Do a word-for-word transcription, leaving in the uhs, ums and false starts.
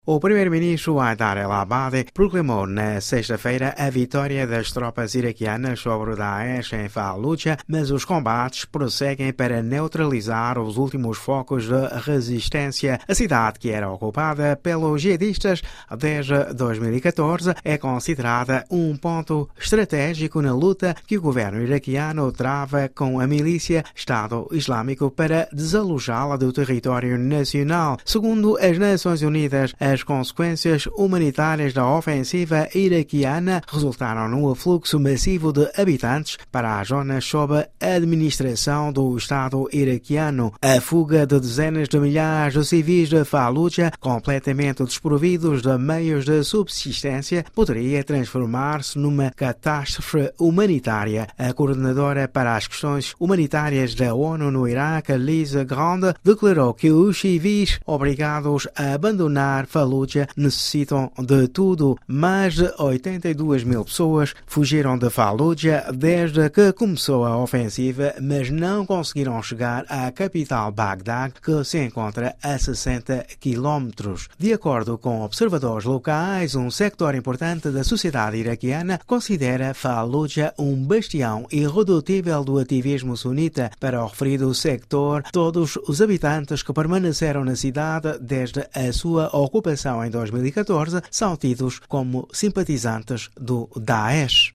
O primeiro-ministro Haidar el-Abadi proclamou na sexta-feira a vitória das tropas iraquianas sobre o Daesh em Fallujah, mas os combates prosseguem para neutralizar os últimos focos de resistência. A cidade, que era ocupada pelos jihadistas desde dois mil e catorze, é considerada um ponto estratégico na luta que o governo iraquiano trava com a milícia Estado Islâmico para desalojá-la do território nacional. Segundo as Nações Unidas, as consequências humanitárias da ofensiva iraquiana resultaram num afluxo massivo de habitantes para as zonas sob a administração do Estado iraquiano. A fuga de dezenas de milhares de civis de Fallujah, completamente desprovidos de meios de subsistência, poderia transformar-se numa catástrofe humanitária. A coordenadora para as questões humanitárias da ONU no Iraque, Lise Grande, declarou que os civis obrigados a abandonar Fallujah necessitam de tudo. Mais de oitenta e duas mil pessoas fugiram de Fallujah desde que começou a ofensiva, mas não conseguiram chegar à capital Bagdad, que se encontra a sessenta quilómetros. De acordo com observadores locais, um sector importante da sociedade iraquiana considera Fallujah um bastião irredutível do ativismo sunita. Para o referido sector, todos os habitantes que permaneceram na cidade desde a sua ocupação em dois mil e catorze são tidos como simpatizantes do Daesh.